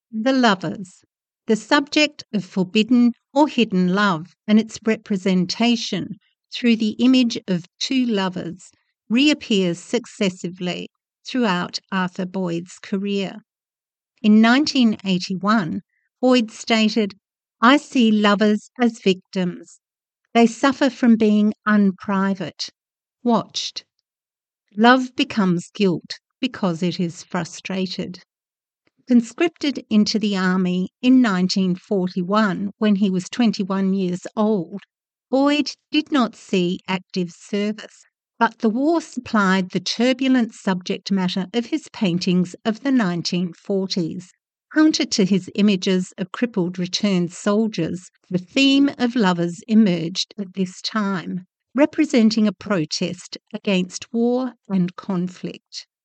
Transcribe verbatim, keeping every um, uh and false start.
The Lovers, the subject of forbidden or hidden love and its representation through the image of two lovers reappears successively throughout Arthur Boyd's career. In nineteen eighty-one, Boyd stated, "I see lovers as victims. They suffer from being unprivate, watched. Love becomes guilt because it is frustrated." Conscripted into the army in nineteen forty-one when he was twenty-one years old, Boyd did not see active service, but the war supplied the turbulent subject matter of his paintings of the nineteen forties. Counter to his images of crippled returned soldiers, the theme of lovers emerged at this time, representing a protest against war and conflict.